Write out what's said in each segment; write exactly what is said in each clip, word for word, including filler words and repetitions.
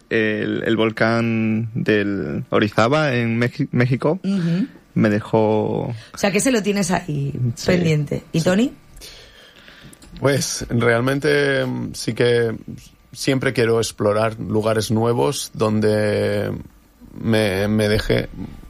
el, el volcán del Orizaba en Mex- México. Uh-huh. Me dejó... O sea, que se lo tienes ahí sí, pendiente. ¿Y sí. Tony? Pues realmente sí que siempre quiero explorar lugares nuevos donde me, me deje...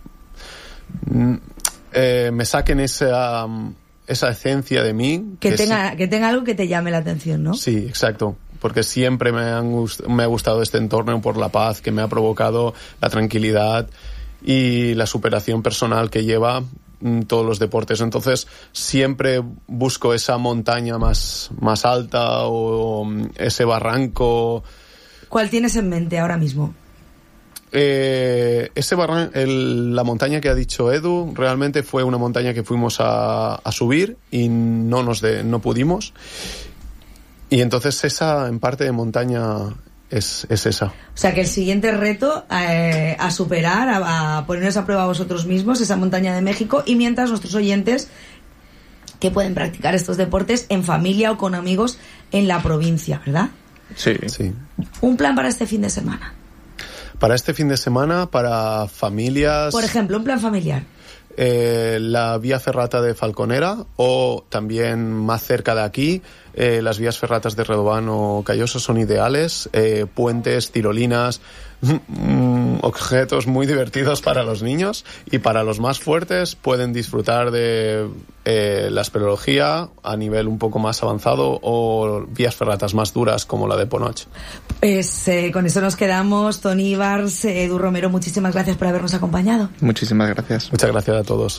Eh, me saquen esa, esa esencia de mí. Que, que tenga, sí, que tenga algo que te llame la atención, ¿no? Sí, exacto. Porque siempre me, han gust- me ha gustado este entorno por la paz que me ha provocado, la tranquilidad y la superación personal que lleva mm, todos los deportes. Entonces siempre busco esa montaña más, más alta o, o ese barranco. ¿Cuál tienes en mente ahora mismo? Eh, ese barran- el, la montaña que ha dicho Edu realmente fue una montaña que fuimos a, a subir y no nos de, no pudimos. Y entonces esa en parte de montaña es, es esa. O sea que el siguiente reto eh, a superar, a, a poneros a prueba vosotros mismos, esa montaña de México, y mientras nuestros oyentes que pueden practicar estos deportes en familia o con amigos en la provincia, ¿verdad? Sí. Sí. Un plan para este fin de semana. Para este fin de semana, para familias... Por ejemplo, un plan familiar. Eh, la vía ferrata de Falconera o también más cerca de aquí, eh, las vías ferratas de Redován o Calloso son ideales. Eh, puentes, tirolinas, mm, objetos muy divertidos para los niños, y para los más fuertes pueden disfrutar de eh, la espeleología a nivel un poco más avanzado o vías ferratas más duras como la de Ponoch. Pues eh, con eso nos quedamos. Tony Ibars, Edu Romero, muchísimas gracias por habernos acompañado. Muchísimas gracias. Muchas gracias a todos.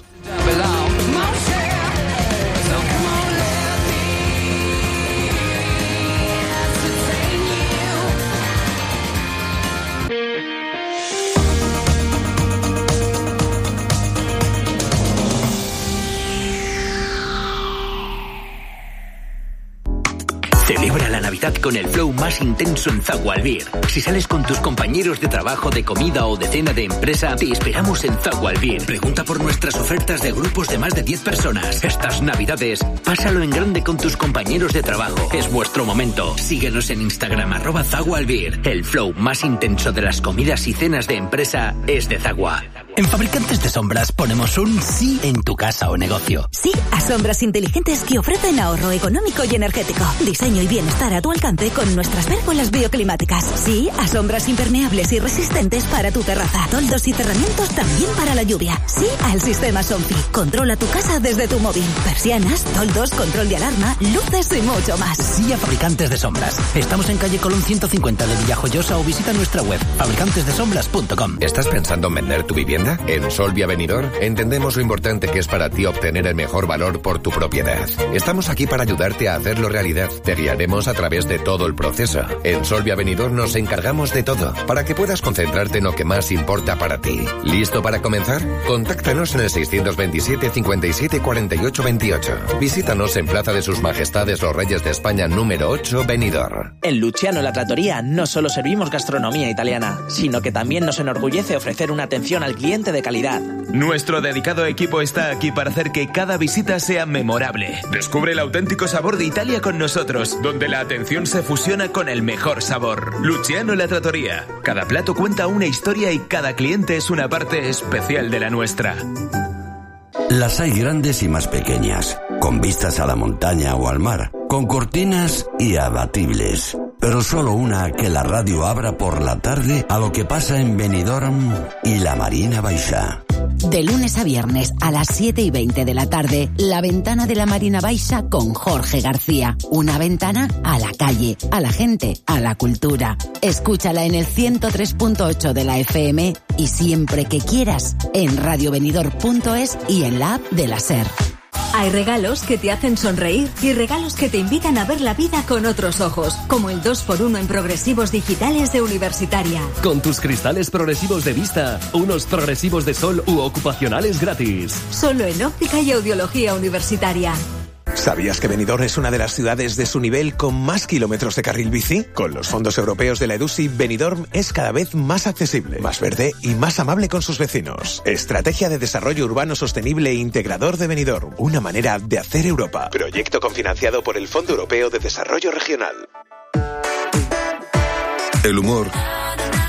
Celebra la Navidad con el flow más intenso en Zagual Beer. Si sales con tus compañeros de trabajo, de comida o de cena de empresa, te esperamos en Zagual Beer. Pregunta por nuestras ofertas de grupos de más de diez personas. Estas Navidades, pásalo en grande con tus compañeros de trabajo. Es vuestro momento. Síguenos en Instagram, arroba Zagual Beer. El flow más intenso de las comidas y cenas de empresa es de Zagua. En Fabricantes de Sombras ponemos un sí en tu casa o negocio. Sí a sombras inteligentes que ofrecen ahorro económico y energético. Diseño y bienestar a tu alcance con nuestras pérgolas bioclimáticas. Sí a sombras impermeables y resistentes para tu terraza. Toldos y cerramientos también para la lluvia. Sí al sistema Somfy. Controla tu casa desde tu móvil. Persianas, toldos, control de alarma, luces y mucho más. Sí a Fabricantes de Sombras. Estamos en calle Colón ciento cincuenta de Villajoyosa o visita nuestra web fabricantes de sombras punto com. ¿Estás pensando en vender tu vivienda? En Solvia Benidorm entendemos lo importante que es para ti obtener el mejor valor por tu propiedad. Estamos aquí para ayudarte a hacerlo realidad. Te guiaremos a través de todo el proceso. En Solvia Benidorm nos encargamos de todo para que puedas concentrarte en lo que más importa para ti. ¿Listo para comenzar? Contáctanos en el seiscientos veintisiete cincuenta y siete cuarenta y ocho veintiocho. Visítanos en Plaza de Sus Majestades los Reyes de España número ocho, Benidorm. En Luciano La Trattoria no solo servimos gastronomía italiana, sino que también nos enorgullece ofrecer una atención al cliente de calidad. Nuestro dedicado equipo está aquí para hacer que cada visita sea memorable. Descubre el auténtico sabor de Italia con nosotros, donde la atención se fusiona con el mejor sabor. Luciano La Trattoria. Cada plato cuenta una historia y cada cliente es una parte especial de la nuestra. Las hay grandes y más pequeñas, con vistas a la montaña o al mar, con cortinas y abatibles. Pero solo una que la radio abra por la tarde a lo que pasa en Benidorm y la Marina Baixa. De lunes a viernes a las siete y veinte de la tarde, La Ventana de la Marina Baixa con Jorge García. Una ventana a la calle, a la gente, a la cultura. Escúchala en el ciento tres punto ocho de la F M y siempre que quieras en radio benidorm punto es y en la app de la SER. Hay regalos que te hacen sonreír y regalos que te invitan a ver la vida con otros ojos, como el dos por uno en progresivos digitales de Universitaria. Con tus cristales progresivos de vista, unos progresivos de sol u ocupacionales gratis. Solo en Óptica y Audiología Universitaria. ¿Sabías que Benidorm es una de las ciudades de su nivel con más kilómetros de carril bici? Con los fondos europeos de la EDUSI, Benidorm es cada vez más accesible, más verde y más amable con sus vecinos. Estrategia de Desarrollo Urbano Sostenible e Integrador de Benidorm. Una manera de hacer Europa. Proyecto cofinanciado por el Fondo Europeo de Desarrollo Regional. El humor